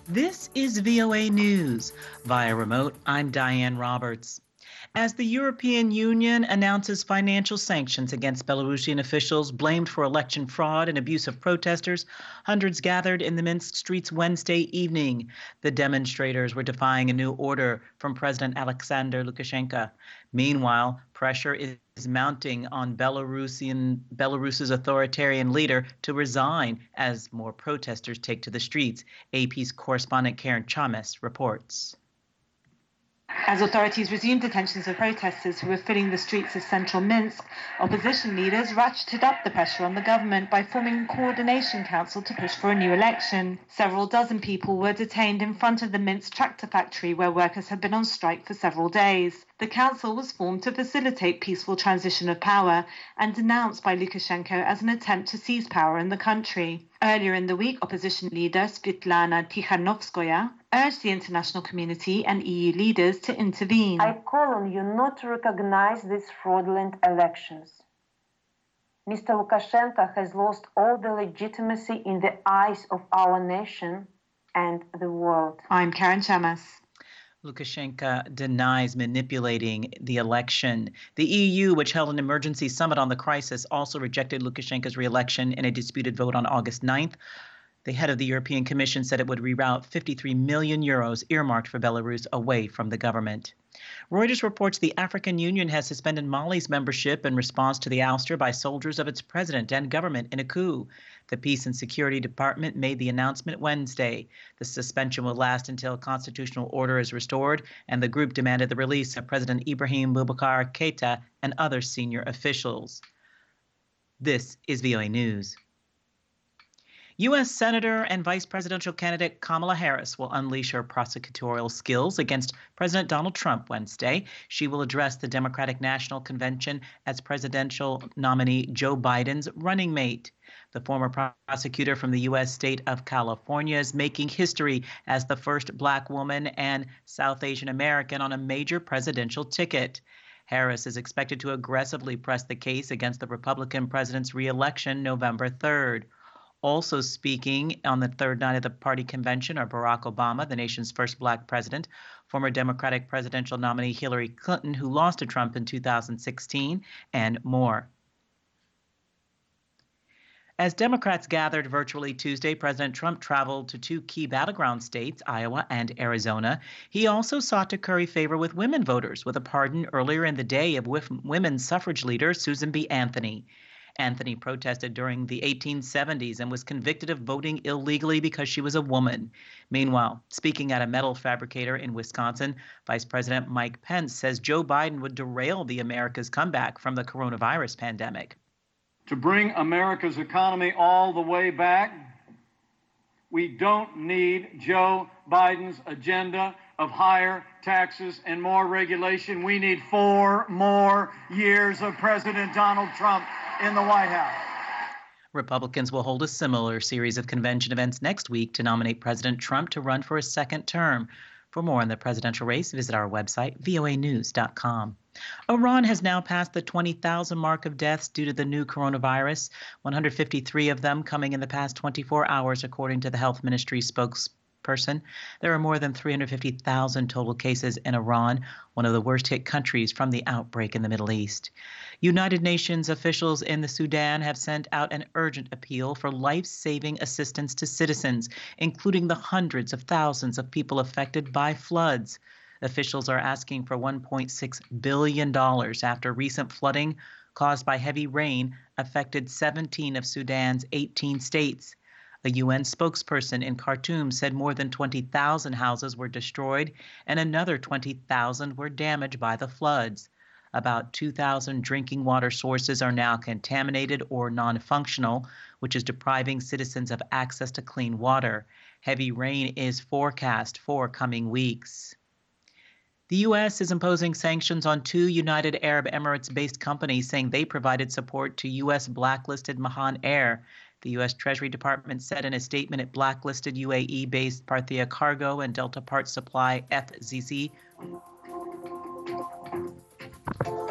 This is VOA News. Via remote, I'm Diane Roberts. As the European Union announces financial sanctions against Belarusian officials blamed for election fraud and abuse of protesters, hundreds gathered in the Minsk streets Wednesday evening. The demonstrators were defying a new order from President Alexander Lukashenko. Meanwhile, pressure is mounting on Belarus's authoritarian leader to resign as more protesters take to the streets. AP's correspondent Karen Chames reports. As authorities resumed detentions of protesters who were filling the streets of central Minsk, opposition leaders ratcheted up the pressure on the government by forming a coordination council to push for a new election. Several dozen people were detained in front of the Minsk tractor factory where workers had been on strike for several days. The council was formed to facilitate peaceful transition of power and denounced by Lukashenko as an attempt to seize power in the country. Earlier in the week, opposition leader Svetlana Tikhanovskaya urged the international community and EU leaders to intervene. I call on you not to recognize these fraudulent elections. Mr. Lukashenko has lost all the legitimacy in the eyes of our nation and the world. I'm Karen Chames. Lukashenko denies manipulating the election. The EU, which held an emergency summit on the crisis, also rejected Lukashenko's re-election in a disputed vote on August 9th. The head of the European Commission said it would reroute 53 million euros earmarked for Belarus away from the government. Reuters reports the African Union has suspended Mali's membership in response to the ouster by soldiers of its president and government in a coup. The Peace and Security Department made the announcement Wednesday. The suspension will last until constitutional order is restored, and the group demanded the release of President Ibrahim Boubacar Keïta and other senior officials. This is VOA News. U.S. Senator and Vice Presidential candidate Kamala Harris will unleash her prosecutorial skills against President Donald Trump Wednesday. She will address the Democratic National Convention as presidential nominee Joe Biden's running mate. The former prosecutor from the U.S. state of California is making history as the first Black woman and South Asian American on a major presidential ticket. Harris is expected to aggressively press the case against the Republican president's re-election November 3rd. Also speaking on the third night of the party convention are Barack Obama, the nation's first Black president, former Democratic presidential nominee Hillary Clinton, who lost to Trump in 2016, and more. As Democrats gathered virtually Tuesday, President Trump traveled to two key battleground states, Iowa and Arizona. He also sought to curry favor with women voters with a pardon earlier in the day of women's suffrage leader Susan B. Anthony. Anthony protested during the 1870s and was convicted of voting illegally because she was a woman. Meanwhile, speaking at a metal fabricator in Wisconsin, Vice President Mike Pence says Joe Biden would derail the America's comeback from the coronavirus pandemic. To bring America's economy all the way back, we don't need Joe Biden's agenda of higher taxes and more regulation. We need 4 more years of President Donald Trump in the White House. Republicans will hold a similar series of convention events next week to nominate President Trump to run for a second term. For more on the presidential race, visit our website, voanews.com. Iran has now passed the 20,000 mark of deaths due to the new coronavirus, 153 of them coming in the past 24 hours, according to the health ministry spokesperson. There are more than 350,000 total cases in Iran, one of the worst hit countries from the outbreak in the Middle East. United Nations officials in the Sudan have sent out an urgent appeal for life-saving assistance to citizens, including the hundreds of thousands of people affected by floods. Officials are asking for $1.6 billion after recent flooding caused by heavy rain affected 17 of Sudan's 18 states. A UN spokesperson in Khartoum said more than 20,000 houses were destroyed and another 20,000 were damaged by the floods. About 2,000 drinking water sources are now contaminated or non-functional, which is depriving citizens of access to clean water. Heavy rain is forecast for coming weeks. The U.S. is imposing sanctions on 2 United Arab Emirates-based companies, saying they provided support to U.S. blacklisted Mahan Air. The U.S. Treasury Department said in a statement it blacklisted UAE-based Parthia Cargo and Delta Parts Supply FZC.